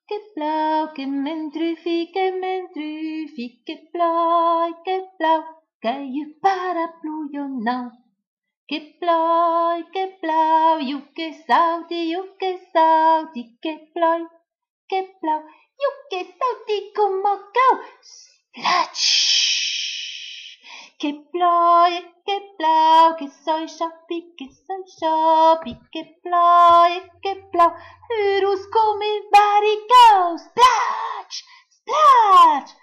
que mentrufi, que blauw, kan je parapluio nou? Que blauw, joeke zoutie, que blauw, joeke zoutie, kom maar gauw. Splatsch! Que blauw, que soy shoppie, que blauw, hur hos kommer varje gauw. Splatsch, splatsch!